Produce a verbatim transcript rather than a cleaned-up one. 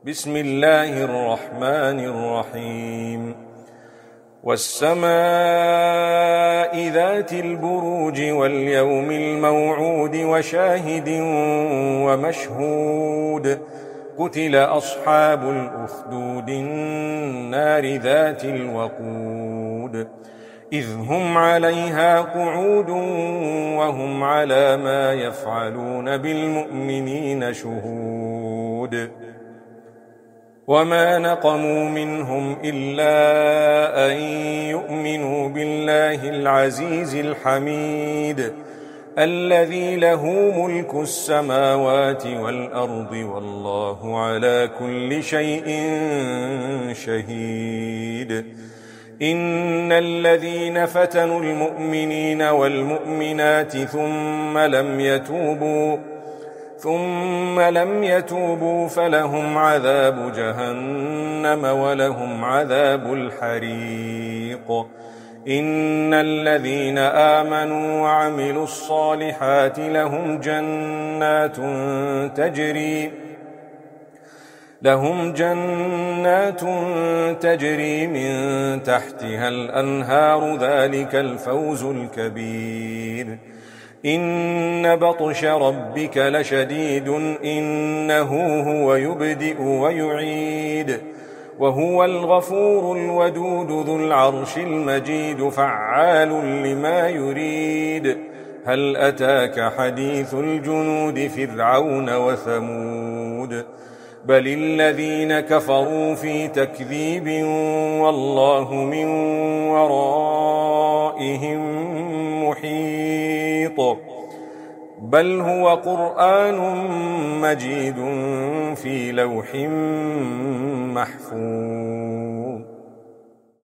بسم الله الرحمن الرحيم والسماء ذات البروج واليوم الموعود وشاهد ومشهود قتل أصحاب الأخدود النار ذات الوقود إذ هم عليها قعود وهم على ما يفعلون بالمؤمنين شهود وما نقموا منهم إلا أن يؤمنوا بالله العزيز الحميد الذي له ملك السماوات والأرض والله على كل شيء شهيد إن الذين فتنوا المؤمنين والمؤمنات ثم لم يتوبوا ثم لم يتوبوا فلهم عذاب جهنم ولهم عذاب الحريق إن الذين آمنوا وعملوا الصالحات لهم جنات تجري لهم جنات تجري من تحتها الأنهار ذلك الفوز الكبير إن بطش ربك لشديد إنه هو يبدئ ويعيد وهو الغفور الودود ذو العرش المجيد فعال لما يريد هل أتاك حديث الجنود فرعون وثمود بل الذين كفروا في تكذيب والله من ورائهم محيط بل هو قرآن مجيد في لوح محفوظ.